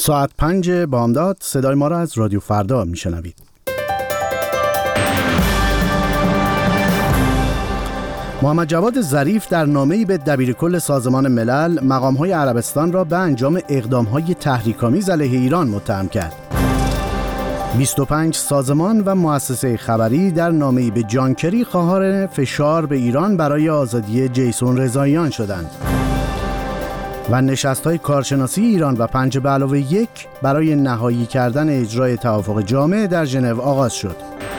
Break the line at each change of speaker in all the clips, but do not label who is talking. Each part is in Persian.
ساعت 5 بامداد صدای ما را از رادیو فردا میشنوید. محمد جواد ظریف در نامه‌ای به دبیرکل سازمان ملل مقام‌های عربستان را به انجام اقدام‌های تحریک‌آمیز علیه ایران متهم کرد. 25 سازمان و مؤسسه خبری در نامه‌ای به جان کری خواهان فشار به ایران برای آزادی جیسون رضاییان شدند. و نشست‌های کارشناسی ایران و 5+1 برای نهایی کردن اجرای توافق جامع در ژنو آغاز شد.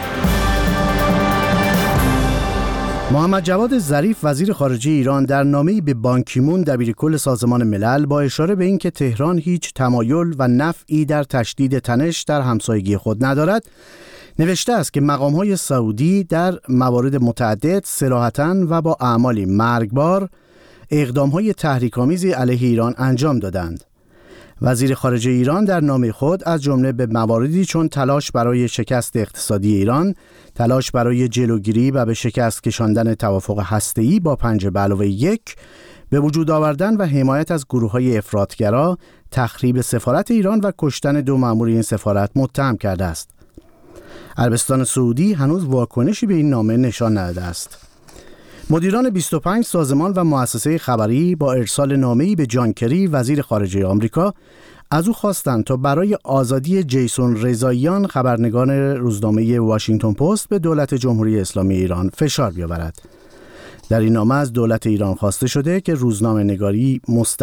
محمد جواد ظریف وزیر خارجه ایران در نامه‌ای به بان کی مون دبیرکل سازمان ملل با اشاره به اینکه تهران هیچ تمایل و نفعی در تشدید تنش در همسایگی خود ندارد، نوشته است که مقام‌های سعودی در موارد متعدد صراحتاً و با اعمالی مرگبار اقدام‌های تحریک‌آمیزی علیه ایران انجام دادند. وزیر خارجه ایران در نامه خود از جمله به مواردی چون تلاش برای شکست اقتصادی ایران، تلاش برای جلوگیری و به شکست کشاندن توافق هسته‌ای با 5+1 به وجود آوردن و حمایت از گروه‌های افراطگرا، تخریب سفارت ایران و کشتن 2 مأمور این سفارت متهم کرده است. عربستان سعودی هنوز واکنشی به این نامه نشان نداده است. مدیران 25 سازمان و مؤسسه خبری با ارسال نامه‌ای به جان کری وزیر خارجه آمریکا از او خواستند تا برای آزادی جیسون رضاییان خبرنگار روزنامه واشنگتن پست به دولت جمهوری اسلامی ایران فشار بیاورد. در این نامه از دولت ایران خواسته شده که روزنامه نگاری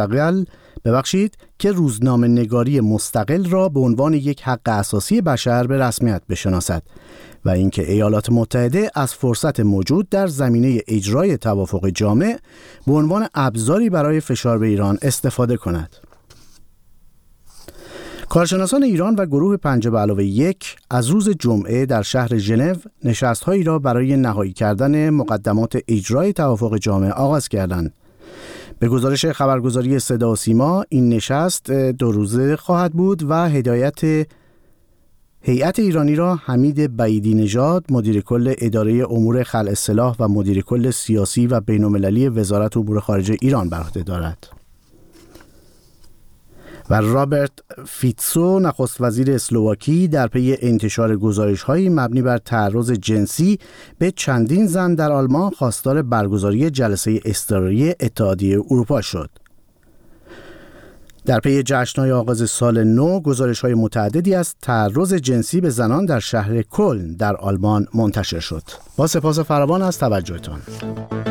مستقل را به عنوان یک حق اساسی بشر به رسمیت بشناسد و اینکه ایالات متحده از فرصت موجود در زمینه اجرای توافق جامع به عنوان ابزاری برای فشار به ایران استفاده کند. کارشناسان ایران و گروه 5+1 از روز جمعه در شهر ژنو نشست‌هایی را برای نهایی کردن مقدمات اجرای توافق جامع آغاز کردند. به گزارش خبرگزاری صدا و سیما این نشست 2 روزه خواهد بود و هیئت ایرانی را حمید بعیدی نژاد مدیر کل اداره امور خلع سلاح و مدیر کل سیاسی و بین‌المللی وزارت امور خارجه ایران بر عهده دارد. و رابرت فیتسو نخست وزیر اسلواکی در پی انتشار گزارش‌هایی مبنی بر تعرض جنسی به چندین زن در آلمان خواستار برگزاری جلسه اضطراری اتحادیه اروپا شد. در پی جشن‌های آغاز سال نو گزارش‌های متعددی از تعرض جنسی به زنان در شهر کلن در آلمان منتشر شد. با سپاس فراوان از توجهتان.